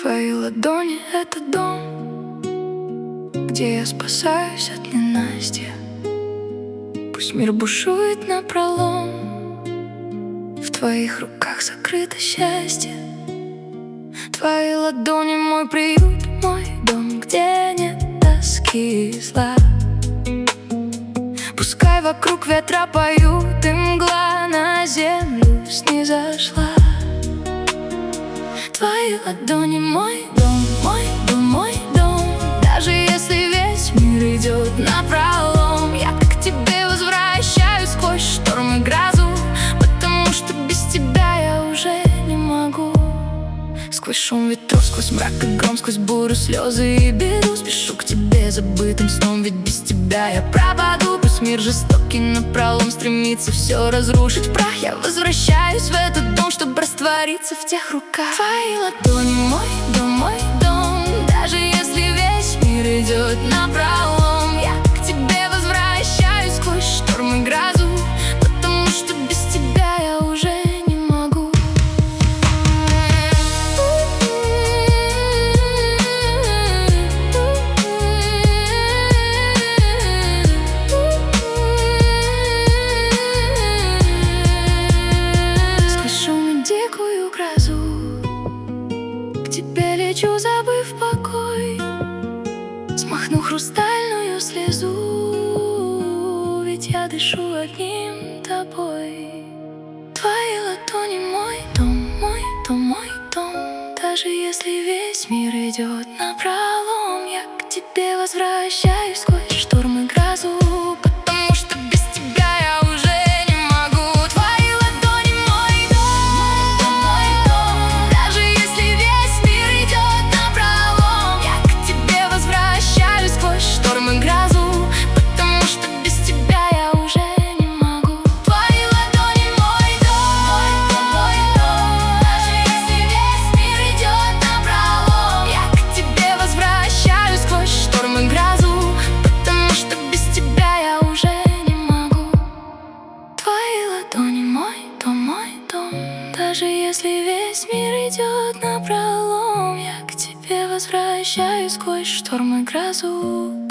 Твои ладони — это дом, где я спасаюсь от ненастья. Пусть мир бушует напролом, в твоих руках закрыто счастье. Твои ладони — мой приют, мой дом, где нет тоски и зла. Пускай вокруг ветра поют, и мгла на землю снизошла. Твои ладони — мой дом, мой дом, мой дом. Даже если весь мир идет напролом, я к тебе возвращаюсь сквозь шторм и грозу, потому что без тебя я уже не могу. Сквозь шум ветров, сквозь мрак и гром, сквозь бурю, слезы и беду спешу к тебе забытым сном, ведь без тебя я пропаду. Пусть мир жестокий напролом стремится все разрушить в прах, я возвращаюсь в этот дом, чтобы раствориться в тех руках. Твои ладони — мой дом, мой дом. Даже если весь мир идет напролом, я к тебе возвращаюсь сквозь шторм и грозу, потому что без тебя я уже не могу. Сквозь шум и дикую грозу к тебе лечу, забыв покой, смахну хрустальную слезу, ведь я дышу одним тобой. Твои ладони — мой дом, мой дом, мой дом. Даже если весь мир идет напролом, я к тебе возвращаюсь сквозь шторм и грозу, потому что без тебя я уже не могу. Твои ладони — мой дом, мой дом. Даже если весь мир идет напролом, я к тебе возвращаюсь сквозь шторм и грозу, потому что без тебя я уже не могу. Твои ладони — мой дом, мой дом. Даже если весь мир идет напролом, я к тебе возвращаюсь сквозь шторм и грозу, потому что без тебя я уже не могу. Твои ладони — мой дом, мой дом. Даже если весь мир идет напролом, я к тебе возвращаюсь сквозь шторм и грозу.